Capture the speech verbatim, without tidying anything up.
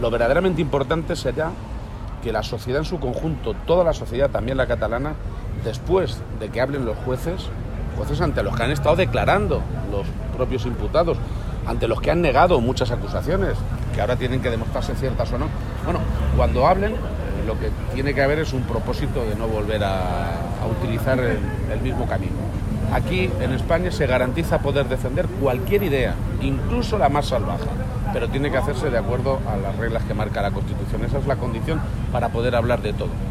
Lo verdaderamente importante será que la sociedad en su conjunto, toda la sociedad, también la catalana, después de que hablen los jueces, jueces ante los que han estado declarando los propios imputados, ante los que han negado muchas acusaciones, que ahora tienen que demostrarse ciertas o no, bueno, cuando hablen, eh, lo que tiene que haber es un propósito de no volver a, a utilizar el, el mismo camino. Aquí, en España, se garantiza poder defender cualquier idea, incluso la más salvaje, pero tiene que hacerse de acuerdo a las reglas que marca la Constitución. Esa es la condición para poder hablar de todo.